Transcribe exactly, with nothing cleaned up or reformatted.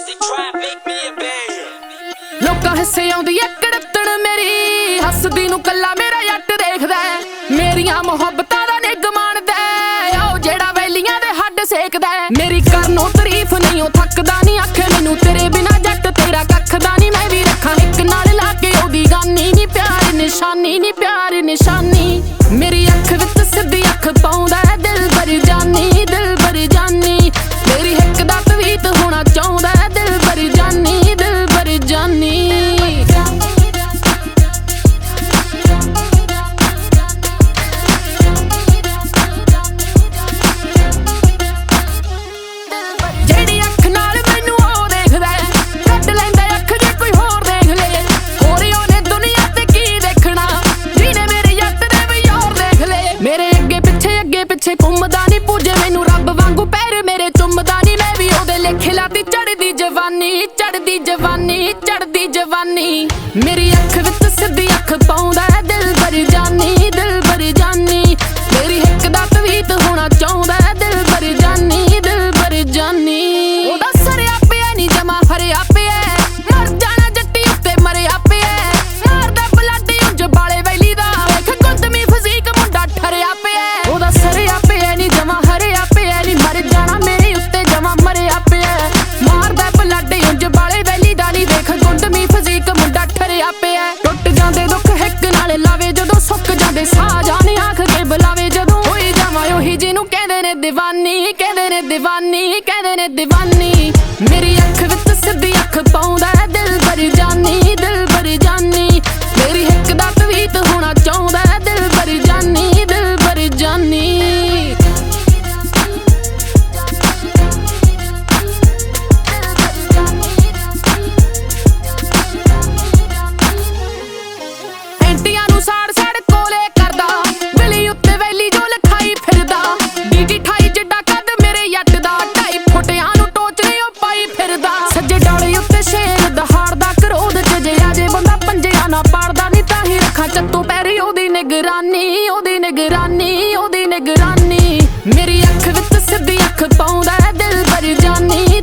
ਲੋਕਾਂ ਹਿੱਸੇ ਆਉਂਦੀ ਐ ਕੜਤਣ ਮੇਰੀ, ਹੱਸਦੀ ਨੂੰ ਕੱਲਾ ਮੇਰਾ ਜੱਟ ਦੇਖਦਾ, ਮੇਰੀਆਂ ਮੁਹੱਬਤਾਂ ਦਾ ਨਿੱਘ ਮਾਣਦਾ, ਉਹ ਜਿਹੜਾ ਵੈਲੀਆਂ ਦੇ ਹੱਡ ਸੇਕਦਾ। ਮੇਰੀ ਕਰਨੋਂ ਤਾਰੀਫ ਨਹੀਂ ਉਹ ਥੱਕਦਾ ਨਹੀਂ, ਆਖੇ ਮੈਨੂੰ ਤੇਰੇ ਬਿਨਾ ਜੱਟ ਤੇਰਾ ਕੱਖਦਾ ਨਹੀਂ। ਮੈਂ ਵੀ ਰੱਖਾਂ ਇੱਕ ਨਾਲ ਲਾ ਕੇ ਉਹਦੀ ਗਾਨੀ ਨੀ, ਪਿਆਰ ਨਿਸ਼ਾਨੀ ਨੀ ਪਿਆਰ ਨਿਸ਼ਾਨੀ। ਮੇਰੀ ਅੱਖ ਵਿੱਚ ਸਿੱਧੀ ਅੱਖ ਪਾਉਂਦਾ ਦਿਲ ਬਰ ਜਾਨੀ, ਦਿਲ ਬਰ ਜਾਨੀ। ਮੇਰੀ ਹਿੱਕ ਦਾ ਤਵੀਤ ਹੋਣਾ ਚਾਹੁੰਦਾ ਦਿਲ ਬਰ ਜਾਨੀ, ਦਿਲ ਬਰ ਜਾਨੀ। ਜਿਹੜੀ ਅੱਖ ਨਾਲ ਮੈਨੂੰ ਉਹ ਦੇਖਦਾ, ਕੱਢ ਲੈਂਦਾ ਅੱਖ ਜੇ ਕੋਈ ਹੋਰ ਦੇਖ ਲੇ। ਹੋਰ ਉਹਨੇ ਦੁਨੀਆ ਤੇ ਕੀ ਦੇਖਣਾ, ਜਿਹਨੇ ਮੇਰੇ ਜੱਟ ਦੇ ਵੀ ਯਾਰ ਦੇਖ ਲੇ। ਮੇਰੇ ਅੱਗੇ ਪਿੱਛੇ ਅੱਗੇ ਪਿੱਛੇ ਘੁੰਮਦਾ ਨੀ, ਪੂਜੇ ਮੈਨੂੰ ਰੱਬ ਵਾਂਗੂ ਪੈਰ ਮੇਰੇ ਚੁੰਮਦਾ ਨੀ। ਮੈਂ ਵੀ ਉਹਦੇ ਲੇਖੇ ਲਾਤੀ ਚੜਦੀ ਜਵਾਨੀ, ਚੜਦੀ ਜਵਾਨੀ, ਚੜਦੀ ਜਵਾਨੀ। ਮੇਰੀ ਅੱਖ ਵਿੱਚ ਸਿੱਧੀ ਅੱਖ ਪਾਉਂਦਾ ਦਿਲ ਬਰ ਜਾਨੀ, ਦਿਲ ਬਰ ਜਾਨੀ। ਮੇਰੀ ਹਿੱਕ ਦਾ ਤਵੀਤ ਹੋਣਾ ਚਾਹੁੰਦਾ ਦਿਲ ਬਰ ਜਾਨੀ, ਦਿਲ ਬਰ ਜਾਨੀ। ਉਹਦਾ ਸਰਿਆ ਪਿਆ ਨੀ ਜਮਾ ਹਰਿਆ ਪਿਆ, ਮਰ ਜਾਣਾ ਜੱਟੀ ਉੱਤੇ ਮਰਿਆ ਪਿਆ। ਮਾਰਦਾ ਬਲੱਡ ਉਂਝ ਬਾਲੇ ਵੈਲੀ ਦਾ, ਵੇਖ ਗੁੰਦਮੀ ਫਜ਼ੀਕ ਮੁੰਡਾ ਠਰਿਆ ਪਿਆ। ਉਹਦਾ ਸਰਿਆ ਪਿਆ ਨੀ ਜਮਾ ਹਰਿਆ ਪਿਆ ਨੀ, ਮਰ ਜਾਣਾ ਮੇਰੇ ਉੱਤੇ ਜਮਾ ਮਰਿਆ ਪਿਆ। ਮਾਰਦਾ ਬਲੱਡ ਉਂਝ ਬਾਲੇ ਵੈਲੀ ਦਾ ਨੀ, ਵੇਖ ਗੁੰਦਮੀ ਫਜ਼ੀਕ ਮੁੰਡਾ ਠਰਿਆ ਪਿਆ। ਟੁੱਟ ਜਾਂਦੇ ਦੁੱਖ ਹਿੱਕ ਨਾਲ ਲਾਵੇ ਜਦੋਂ, ਸੁੱਕ ਜਾਂਦੇ ਸਾਹ ਜਾਨ ਆਖ ਕੇ ਬੁਲਾਵੇ ਜਦੋਂ। ਹੋਈ ਜਾਵਾਂ ਉਹੀ ਜਿਹਨੂੰ ਕਹਿੰਦੇ ਨੇ ਦੀਵਾਨੀ, ਕਹਿੰਦੇ ਨੇ ਦੀਵਾਨੀ, ਕਹਿੰਦੇ ਨੇ ਦੀਵਾਨੀ। ਮੇਰੀ ਅੱਖ ਵਿੱਚ ਸਿੱਧੀ ਅੱਖ ਪਾਉਂਦਾ ਦਿਲ ਬਰ ਜਾਨੀ, ਦਿਲ ਬਰ ਜਾਨੀ। ਮੇਰੀ ਹਿੱਕ ਦਾ ਤਵੀਤ ਹੋਣਾ ਚਾਹੁੰਦਾ ਦਿਲ ਬਰ ਜਾਨੀ, ਦਿਲ ਬਰ ਜਾਨੀ। ਐਂਟੀਆਂ ਨੂੰ ਸਾੜ ਸਾੜ ਕੋਲੇ ਕਰਦਾ, ਗਲੀ ਉੱਤੇ ਵੈਲੀ ਜੋ ਲਿਖਾਈ ਫਿਰਦਾ। ਡੀਜੀ ਅਠਾਈ ਜਿੱਡਾ ਕੱਦ ਮੇਰੇ ਜੱਟ ਦਾ, ਢਾਈ ਫੁੱਟਿਆਂ ਨੂੰ ਟੋਚਰੇ ਉਹ ਪਾਈ ਫਿਰਦਾ। ਸੱਜੇ ਡਾਲੇ ਉੱਤੇ ਸ਼ੇਰ ਦਹਾੜਦਾ, ਕਰੋਧ ਚ ਜੇ ਆਜੇ ਬੰਦਾ ਪੰਜਿਆਂ ਨਾ ਪਾੜਦਾ ਨੀ। ਤਾਂ ਹੀ ਰੱਖਾਂ ਚੱਤੂ ਪੈਰੀ ਉਹਦੀ ਨਿਗਰਾਨੀ, ਉਹਦੀ ਨਿਗਰਾਨੀ, ਉਹਦੀ ਨਿਗਰਾਨੀ। ਮੇਰੀ ਅੱਖ ਵਿੱਚ ਸਿੱਧੀ ਅੱਖ ਪਾਉਂਦਾ ਦਿਲ ਬਰ ਜਾਨੀ,